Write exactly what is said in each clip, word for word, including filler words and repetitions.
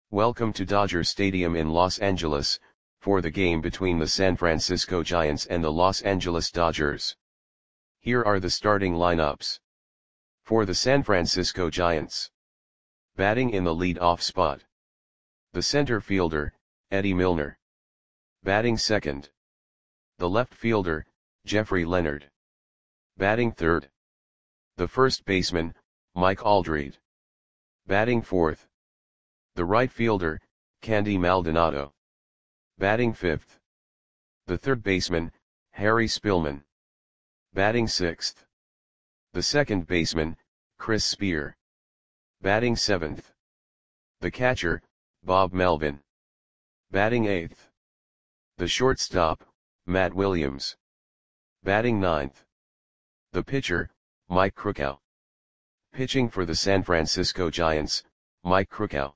Welcome to Dodger Stadium in Los Angeles, for the game between the San Francisco Giants and the Los Angeles Dodgers. Here are the starting lineups. For the San Francisco Giants. Batting in the lead-off spot. The center fielder, Eddie Milner. Batting second. The left fielder, Jeffrey Leonard. Batting third. The first baseman, Mike Aldrete. Batting fourth. The right fielder, Candy Maldonado. Batting fifth. The third baseman, Harry Spillman. Batting sixth. The second baseman, Chris Spear. Batting seventh. The catcher, Bob Melvin. Batting eighth. The shortstop, Matt Williams. Batting ninth. The pitcher, Mike Krukow. Pitching for the San Francisco Giants, Mike Krukow.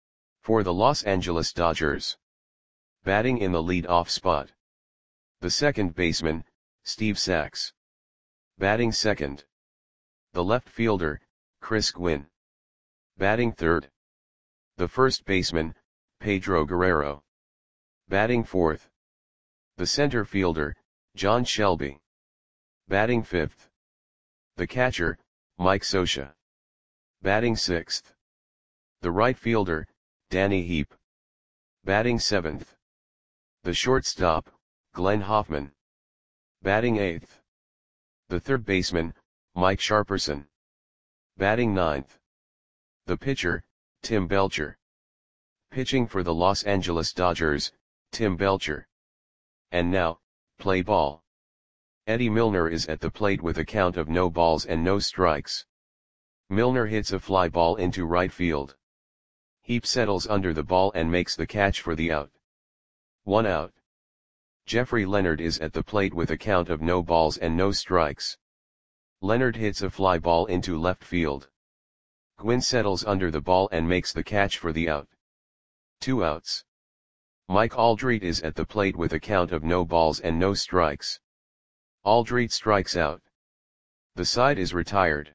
For the Los Angeles Dodgers. Batting in the lead-off spot. The second baseman, Steve Sax. Batting second. The left fielder, Chris Gwynn. Batting third. The first baseman, Pedro Guerrero. Batting fourth. The center fielder, John Shelby. Batting fifth. The catcher, Mike Scioscia. Batting sixth. The right fielder, Danny Heep. Batting seventh. The shortstop, Glenn Hoffman. Batting eighth. The third baseman, Mike Sharperson. Batting ninth. The pitcher, Tim Belcher. Pitching for the Los Angeles Dodgers, Tim Belcher. And now, play ball. Eddie Milner is at the plate with a count of no balls and no strikes. Milner hits a fly ball into right field. Heep settles under the ball and makes the catch for the out. One out. Jeffrey Leonard is at the plate with a count of no balls and no strikes. Leonard hits a fly ball into left field. Gwynn settles under the ball and makes the catch for the out. Two outs. Mike Aldrete is at the plate with a count of no balls and no strikes. Aldrete strikes out. The side is retired.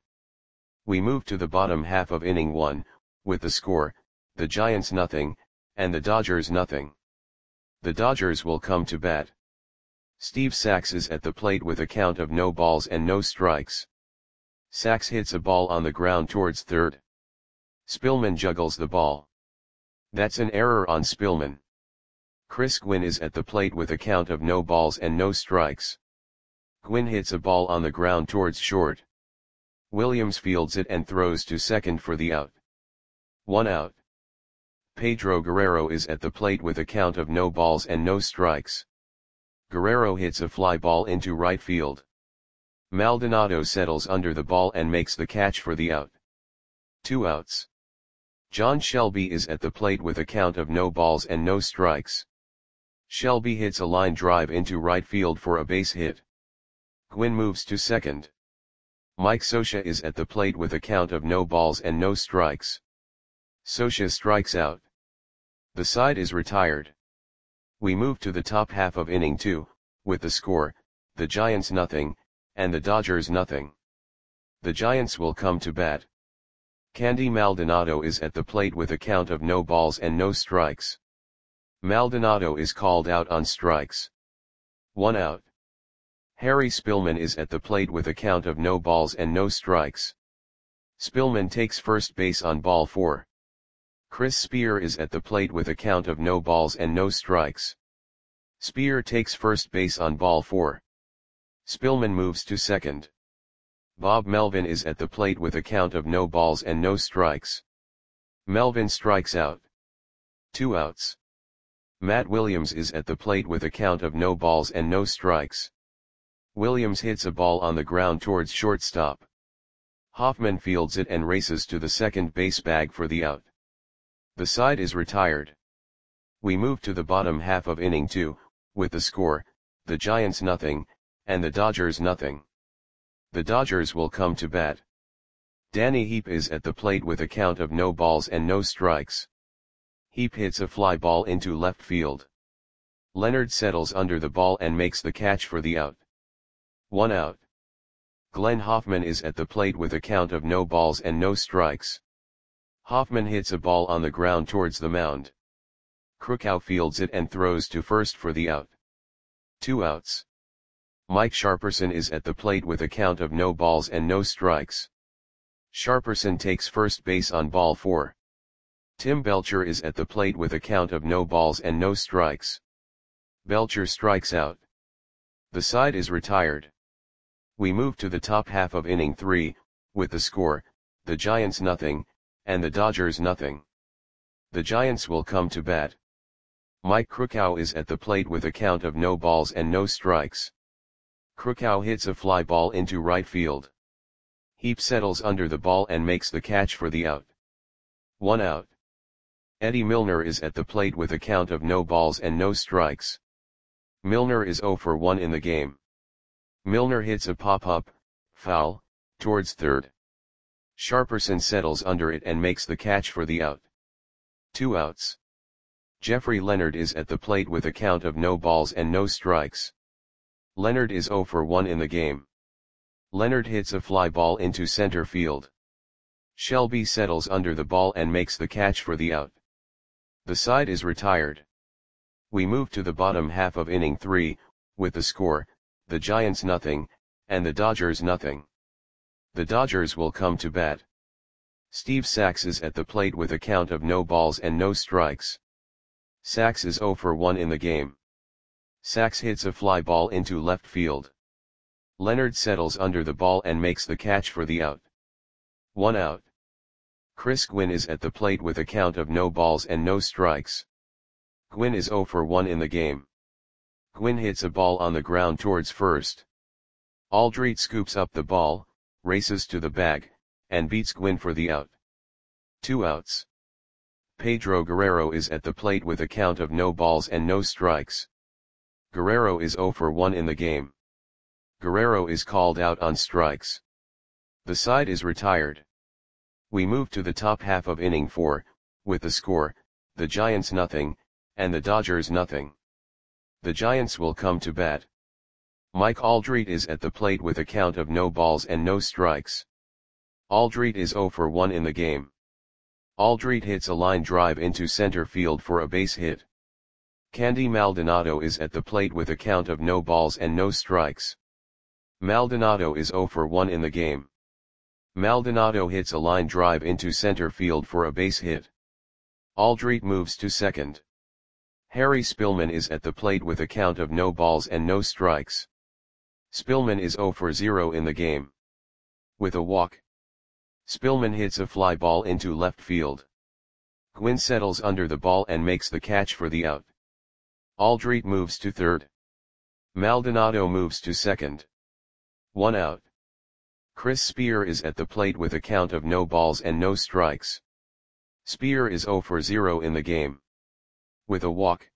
We move to the bottom half of inning one, with the score, the Giants nothing, and the Dodgers nothing. The Dodgers will come to bat. Steve Sax is at the plate with a count of no balls and no strikes. Sax hits a ball on the ground towards third. Spillman juggles the ball. That's an error on Spillman. Chris Gwynn is at the plate with a count of no balls and no strikes. Gwynn hits a ball on the ground towards short. Williams fields it and throws to second for the out. One out. Pedro Guerrero is at the plate with a count of no balls and no strikes. Guerrero hits a fly ball into right field. Maldonado settles under the ball and makes the catch for the out. Two outs. John Shelby is at the plate with a count of no balls and no strikes. Shelby hits a line drive into right field for a base hit. Gwynn moves to second. Mike Scioscia is at the plate with a count of no balls and no strikes. Scioscia strikes out. The side is retired. We move to the top half of inning two, with the score, the Giants nothing, and the Dodgers nothing. The Giants will come to bat. Candy Maldonado is at the plate with a count of no balls and no strikes. Maldonado is called out on strikes. One out. Harry Spillman is at the plate with a count of no balls and no strikes. Spillman takes first base on ball four. Chris Spear is at the plate with a count of no balls and no strikes. Spear takes first base on ball four. Spillman moves to second. Bob Melvin is at the plate with a count of no balls and no strikes. Melvin strikes out. Two outs. Matt Williams is at the plate with a count of no balls and no strikes. Williams hits a ball on the ground towards shortstop. Hoffman fields it and races to the second base bag for the out. The side is retired. We move to the bottom half of inning two, with the score, the Giants nothing, and the Dodgers nothing. The Dodgers will come to bat. Danny Heep is at the plate with a count of no balls and no strikes. Heep hits a fly ball into left field. Leonard settles under the ball and makes the catch for the out. One out. Glenn Hoffman is at the plate with a count of no balls and no strikes. Hoffman hits a ball on the ground towards the mound. Krukau fields it and throws to first for the out. Two outs. Mike Sharperson is at the plate with a count of no balls and no strikes. Sharperson takes first base on ball four. Tim Belcher is at the plate with a count of no balls and no strikes. Belcher strikes out. The side is retired. We move to the top half of inning three, with the score, the Giants nothing, and the Dodgers nothing. The Giants will come to bat. Mike Krukau is at the plate with a count of no balls and no strikes. Krukau hits a fly ball into right field. Heap settles under the ball and makes the catch for the out. One out. Eddie Milner is at the plate with a count of no balls and no strikes. Milner is zero for one in the game. Milner hits a pop-up, foul, towards third. Sharperson settles under it and makes the catch for the out. Two outs. Jeffrey Leonard is at the plate with a count of no balls and no strikes. Leonard is zero for one in the game. Leonard hits a fly ball into center field. Shelby settles under the ball and makes the catch for the out. The side is retired. We move to the bottom half of inning three, with the score, the Giants nothing, and the Dodgers nothing. The Dodgers will come to bat. Steve Sax is at the plate with a count of no balls and no strikes. Sax is zero for one in the game. Sax hits a fly ball into left field. Leonard settles under the ball and makes the catch for the out. One out. Chris Gwynn is at the plate with a count of no balls and no strikes. Gwynn is zero for one in the game. Gwynn hits a ball on the ground towards first. Aldrete scoops up the ball, races to the bag, and beats Gwynn for the out. Two outs. Pedro Guerrero is at the plate with a count of no balls and no strikes. Guerrero is zero for one in the game. Guerrero is called out on strikes. The side is retired. We move to the top half of inning four, with the score, the Giants nothing, and the Dodgers nothing. The Giants will come to bat. Mike Aldrete is at the plate with a count of no balls and no strikes. Aldrete is zero for one in the game. Aldrete hits a line drive into center field for a base hit. Candy Maldonado is at the plate with a count of no balls and no strikes. Maldonado is zero for one in the game. Maldonado hits a line drive into center field for a base hit. Aldrete moves to second. Harry Spillman is at the plate with a count of no balls and no strikes. Spillman is zero for zero in the game. With a walk. Spillman hits a fly ball into left field. Gwynn settles under the ball and makes the catch for the out. Aldrete moves to third. Maldonado moves to second. One out. Chris Spear is at the plate with a count of no balls and no strikes. Spear is zero for zero in the game. With a walk.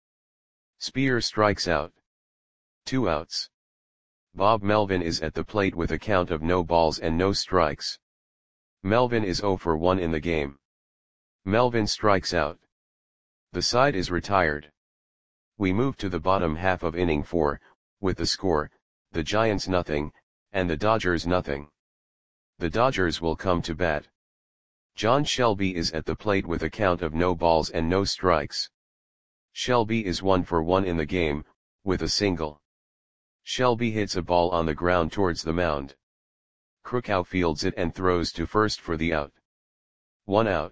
Spear strikes out. Two outs. Bob Melvin is at the plate with a count of no balls and no strikes. Melvin is zero for one in the game. Melvin strikes out. The side is retired. We move to the bottom half of inning four, with the score, the Giants nothing, and the Dodgers nothing. The Dodgers will come to bat. John Shelby is at the plate with a count of no balls and no strikes. Shelby is one for one in the game, with a single. Shelby hits a ball on the ground towards the mound. Krukau fields it and throws to first for the out. One out.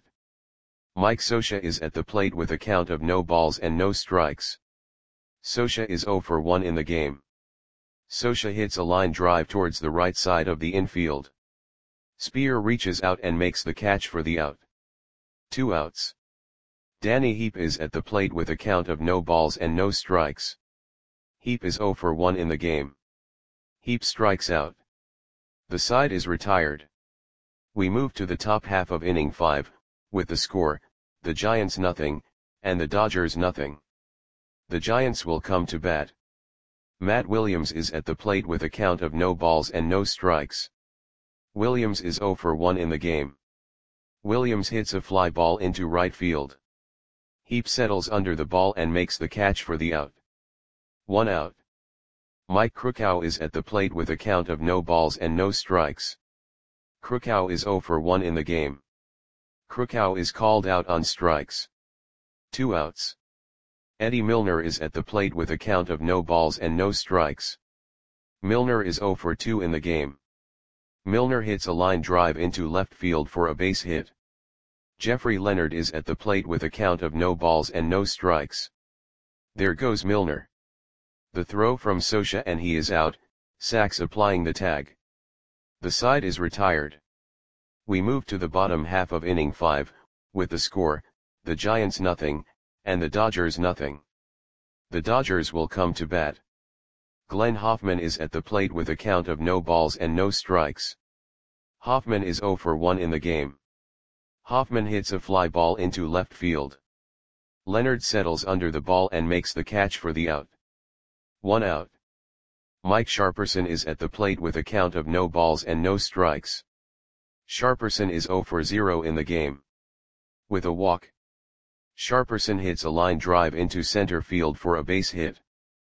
Mike Scioscia is at the plate with a count of no balls and no strikes. Scioscia is zero for one in the game. Scioscia hits a line drive towards the right side of the infield. Spear reaches out and makes the catch for the out. Two outs. Danny Heap is at the plate with a count of no balls and no strikes. Heap is zero for one in the game. Heap strikes out. The side is retired. We move to the top half of inning five, with the score, the Giants nothing, and the Dodgers nothing. The Giants will come to bat. Matt Williams is at the plate with a count of no balls and no strikes. Williams is zero for one in the game. Williams hits a fly ball into right field. Heap settles under the ball and makes the catch for the out. One out. Mike Krukau is at the plate with a count of no balls and no strikes. Krukau is zero for one in the game. Krakow is called out on strikes. Two outs. Eddie Milner is at the plate with a count of no balls and no strikes. Milner is oh for two in the game. Milner hits a line drive into left field for a base hit. Jeffrey Leonard is at the plate with a count of no balls and no strikes. There goes Milner. The throw from Scioscia and he is out, Sachs applying the tag. The side is retired. We move to the bottom half of inning five, with the score, the Giants nothing, and the Dodgers nothing. The Dodgers will come to bat. Glenn Hoffman is at the plate with a count of no balls and no strikes. Hoffman is oh for one in the game. Hoffman hits a fly ball into left field. Leonard settles under the ball and makes the catch for the out. One out. Mike Sharperson is at the plate with a count of no balls and no strikes. Sharperson is oh for zero in the game. With a walk, Sharperson hits a line drive into center field for a base hit.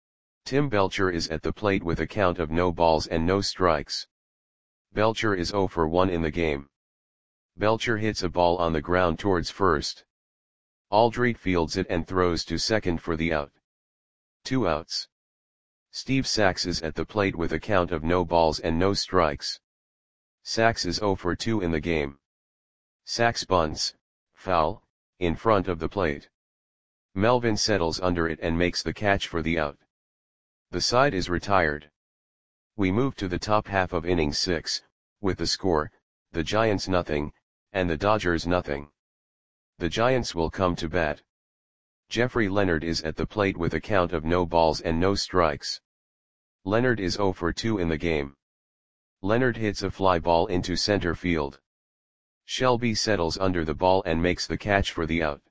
Tim Belcher is at the plate with a count of no balls and no strikes. Belcher is oh for one in the game. Belcher hits a ball on the ground towards first. Aldrete fields it and throws to second for the out. Two outs. Steve Sachs is at the plate with a count of no balls and no strikes. Sachs is oh for two in the game. Sachs bunts, foul, in front of the plate. Melvin settles under it and makes the catch for the out. The side is retired. We move to the top half of inning six, with the score, the Giants nothing, and the Dodgers nothing. The Giants will come to bat. Jeffrey Leonard is at the plate with a count of no balls and no strikes. Leonard is oh for two in the game. Leonard hits a fly ball into center field. Shelby settles under the ball and makes the catch for the out.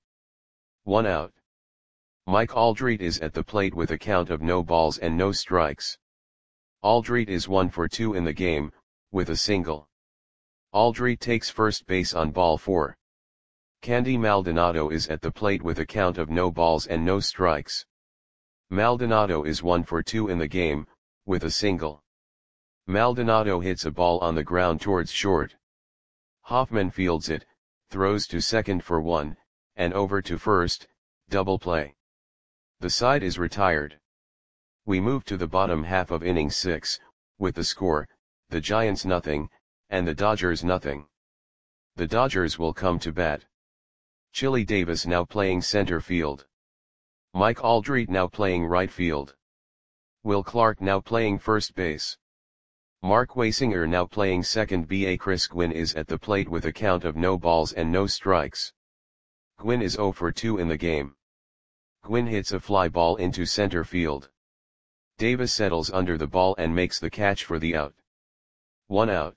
One out. Mike Aldrete is at the plate with a count of no balls and no strikes. Aldrete is one for two in the game, with a single. Aldrete takes first base on ball four. Candy Maldonado is at the plate with a count of no balls and no strikes. Maldonado is one for two in the game, with a single. Maldonado hits a ball on the ground towards short. Hoffman fields it, throws to second for one, and over to first, double play. The side is retired. We move to the bottom half of inning six, with the score, the Giants nothing, and the Dodgers nothing. The Dodgers will come to bat. Chili Davis now playing center field. Mike Aldrete now playing right field. Will Clark now playing first base. Mark Waysinger now playing second base. Chris Gwynn is at the plate with a count of no balls and no strikes. Gwynn is oh for two in the game. Gwynn hits a fly ball into center field. Davis settles under the ball and makes the catch for the out. One out.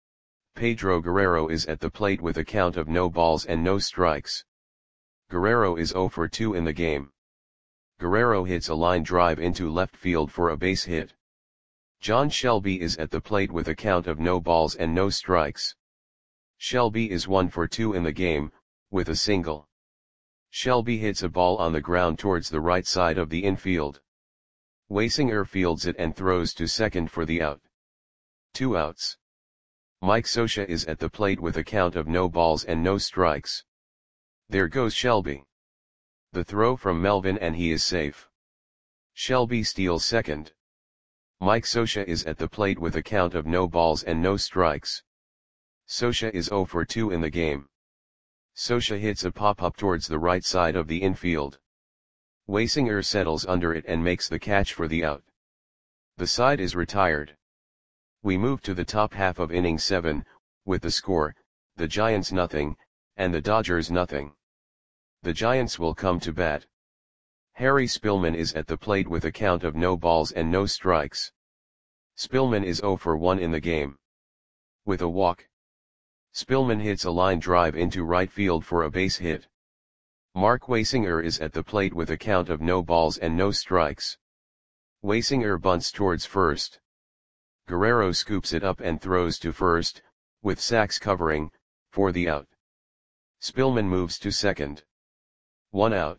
Pedro Guerrero is at the plate with a count of no balls and no strikes. Guerrero is oh for two in the game. Guerrero hits a line drive into left field for a base hit. John Shelby is at the plate with a count of no balls and no strikes. Shelby is one for two in the game, with a single. Shelby hits a ball on the ground towards the right side of the infield. Waysinger fields it and throws to second for the out. Two outs. Mike Scioscia is at the plate with a count of no balls and no strikes. There goes Shelby. The throw from Melvin and he is safe. Shelby steals second. Mike Scioscia is at the plate with a count of no balls and no strikes. Scioscia is oh for two in the game. Scioscia hits a pop-up towards the right side of the infield. Waysinger settles under it and makes the catch for the out. The side is retired. We move to the top half of inning seven, with the score, the Giants nothing, and the Dodgers nothing. The Giants will come to bat. Harry Spillman is at the plate with a count of no balls and no strikes. Spillman is oh for one in the game. With a walk, Spillman hits a line drive into right field for a base hit. Mark Waysinger is at the plate with a count of no balls and no strikes. Waysinger bunts towards first. Guerrero scoops it up and throws to first, with Sachs covering, for the out. Spillman moves to second. One out.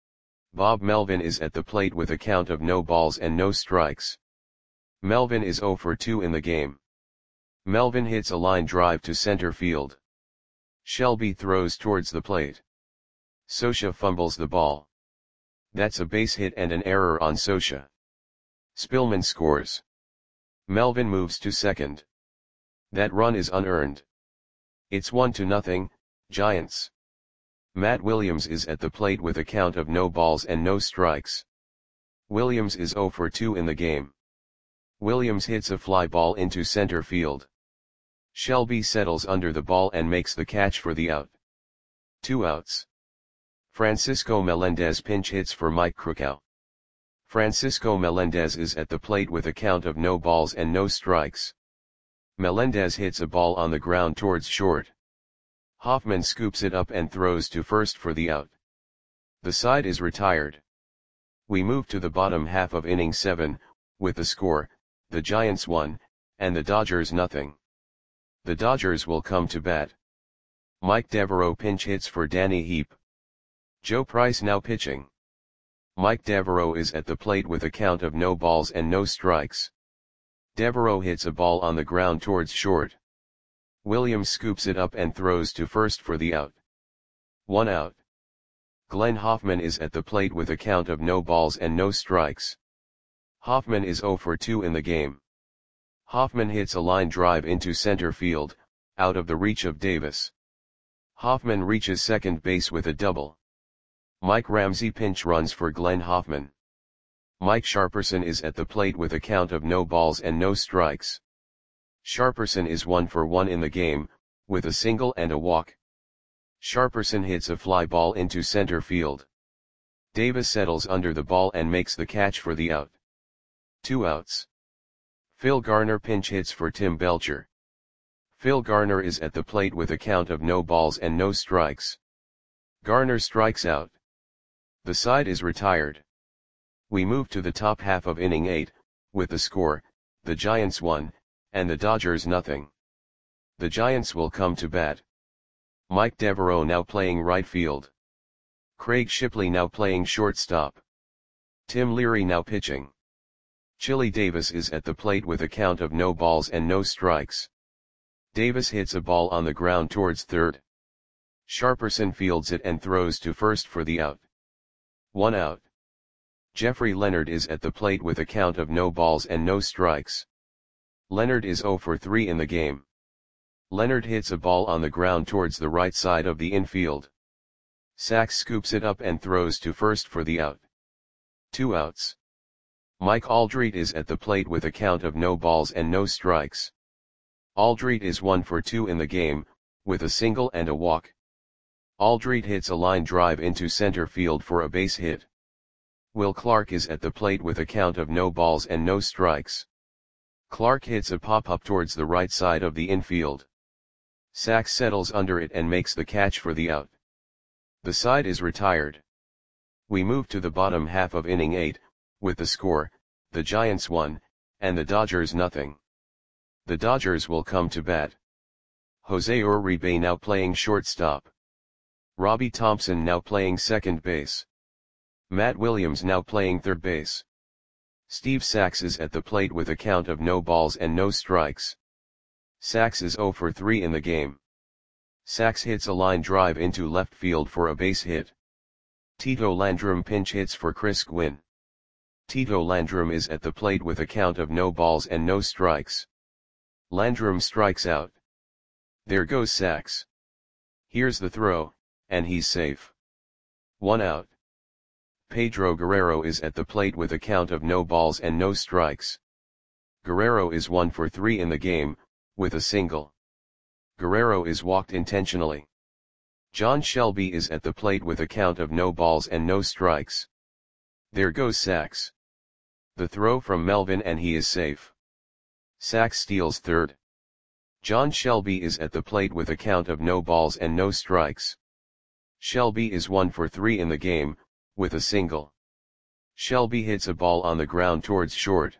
Bob Melvin is at the plate with a count of no balls and no strikes. Melvin is oh for two in the game. Melvin hits a line drive to center field. Shelby throws towards the plate. Scioscia fumbles the ball. That's a base hit and an error on Scioscia. Spillman scores. Melvin moves to second. That run is unearned. It's one to nothing, Giants. Matt Williams is at the plate with a count of no balls and no strikes. Williams is zero for two in the game. Williams hits a fly ball into center field. Shelby settles under the ball and makes the catch for the out. Two outs. Francisco Melendez pinch hits for Mike Krukow. Francisco Melendez is at the plate with a count of no balls and no strikes. Melendez hits a ball on the ground towards short. Hoffman scoops it up and throws to first for the out. The side is retired. We move to the bottom half of inning seven, with the score, the Giants one, and the Dodgers nothing. The Dodgers will come to bat. Mike Devereaux pinch hits for Danny Heap. Joe Price now pitching. Mike Devereaux is at the plate with a count of no balls and no strikes. Devereaux hits a ball on the ground towards short. Williams scoops it up and throws to first for the out. One out. Glenn Hoffman is at the plate with a count of no balls and no strikes. Hoffman is zero for two in the game. Hoffman hits a line drive into center field, out of the reach of Davis. Hoffman reaches second base with a double. Mike Ramsey pinch runs for Glenn Hoffman. Mike Sharperson is at the plate with a count of no balls and no strikes. Sharperson is one for one in the game, with a single and a walk. Sharperson hits a fly ball into center field. Davis settles under the ball and makes the catch for the out. Two outs. Phil Garner pinch hits for Tim Belcher. Phil Garner is at the plate with a count of no balls and no strikes. Garner strikes out. The side is retired. We move to the top half of inning eight, with the score, the Giants one, and the Dodgers nothing. The Giants will come to bat. Mike Devereaux now playing right field. Craig Shipley now playing shortstop. Tim Leary now pitching. Chili Davis is at the plate with a count of no balls and no strikes. Davis hits a ball on the ground towards third. Sharperson fields it and throws to first for the out. One out. Jeffrey Leonard is at the plate with a count of no balls and no strikes. Leonard is zero for three in the game. Leonard hits a ball on the ground towards the right side of the infield. Sachs scoops it up and throws to first for the out. Two outs. Mike Aldrete is at the plate with a count of no balls and no strikes. Aldrete is one for two in the game, with a single and a walk. Aldrete hits a line drive into center field for a base hit. Will Clark is at the plate with a count of no balls and no strikes. Clark hits a pop-up towards the right side of the infield. Sachs settles under it and makes the catch for the out. The side is retired. We move to the bottom half of inning eight, with the score, the Giants one, and the Dodgers nothing. The Dodgers will come to bat. Jose Uribe now playing shortstop. Robbie Thompson now playing second base. Matt Williams now playing third base. Steve Sachs is at the plate with a count of no balls and no strikes. Sachs is zero for three in the game. Sachs hits a line drive into left field for a base hit. Tito Landrum pinch hits for Chris Gwynn. Tito Landrum is at the plate with a count of no balls and no strikes. Landrum strikes out. There goes Sachs. Here's the throw, and he's safe. One out. Pedro Guerrero is at the plate with a count of no balls and no strikes. Guerrero is one for three in the game, with a single. Guerrero is walked intentionally. John Shelby is at the plate with a count of no balls and no strikes. There goes Sachs. The throw from Melvin and he is safe. Sachs steals third. John Shelby is at the plate with a count of no balls and no strikes. Shelby is one for three in the game, with a single. Shelby hits a ball on the ground towards short.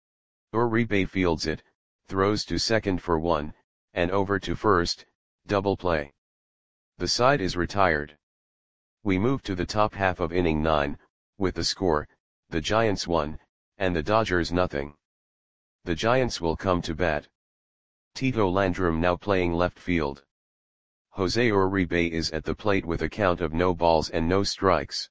Uribe fields it, throws to second for one, and over to first, double play. The side is retired. We move to the top half of inning nine, with the score, the Giants one, and the Dodgers nothing. The Giants will come to bat. Tito Landrum now playing left field. Jose Uribe is at the plate with a count of no balls and no strikes.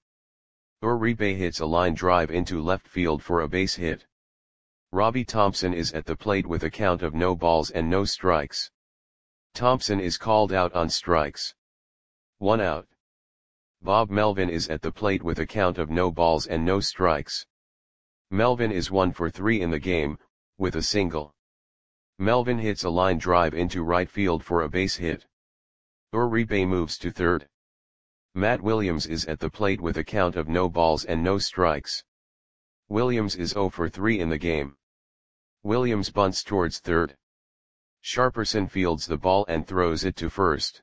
Uribe hits a line drive into left field for a base hit. Robbie Thompson is at the plate with a count of no balls and no strikes. Thompson is called out on strikes. One out. Bob Melvin is at the plate with a count of no balls and no strikes. Melvin is one for three in the game, with a single. Melvin hits a line drive into right field for a base hit. Uribe moves to third. Matt Williams is at the plate with a count of no balls and no strikes. Williams is zero for three in the game. Williams bunts towards third. Sharperson fields the ball and throws it to first.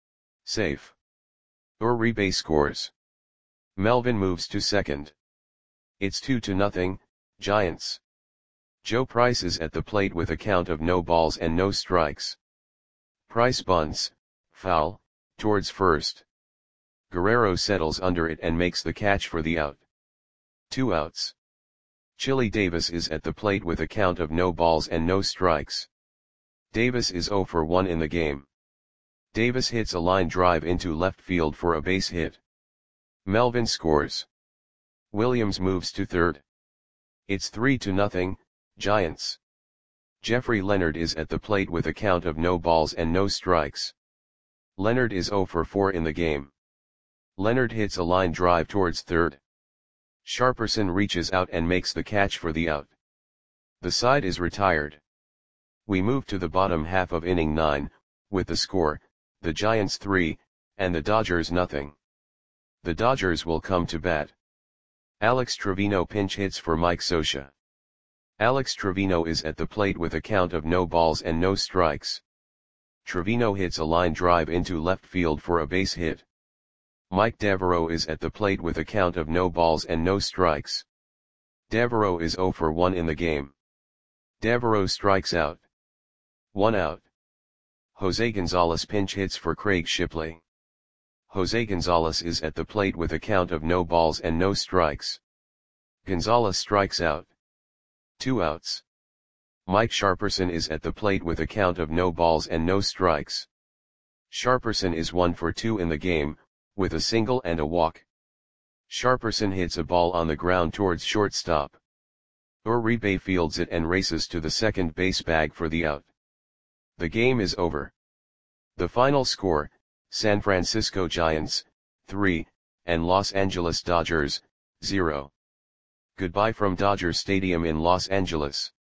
Safe. Uribe scores. Melvin moves to second. It's two to nothing, Giants. Joe Price is at the plate with a count of no balls and no strikes. Price bunts, foul, towards first. Guerrero settles under it and makes the catch for the out. Two outs. Chili Davis is at the plate with a count of no balls and no strikes. Davis is zero for one in the game. Davis hits a line drive into left field for a base hit. Melvin scores. Williams moves to third. It's three to nothing, Giants. Jeffrey Leonard is at the plate with a count of no balls and no strikes. Leonard is zero for four in the game. Leonard hits a line drive towards third. Sharperson reaches out and makes the catch for the out. The side is retired. We move to the bottom half of inning nine, with the score, the Giants three, and the Dodgers nothing. The Dodgers will come to bat. Alex Trevino pinch hits for Mike Scioscia. Alex Trevino is at the plate with a count of no balls and no strikes. Trevino hits a line drive into left field for a base hit. Mike Devereaux is at the plate with a count of no balls and no strikes. Devereaux is zero for one in the game. Devereaux strikes out. One out. Jose Gonzalez pinch hits for Craig Shipley. Jose Gonzalez is at the plate with a count of no balls and no strikes. Gonzalez strikes out. Two outs. Mike Sharperson is at the plate with a count of no balls and no strikes. Sharperson is one for two in the game, with a single and a walk. Sharperson hits a ball on the ground towards shortstop. Uribe fields it and races to the second base bag for the out. The game is over. The final score, San Francisco Giants, three, and Los Angeles Dodgers, zero. Goodbye from Dodger Stadium in Los Angeles.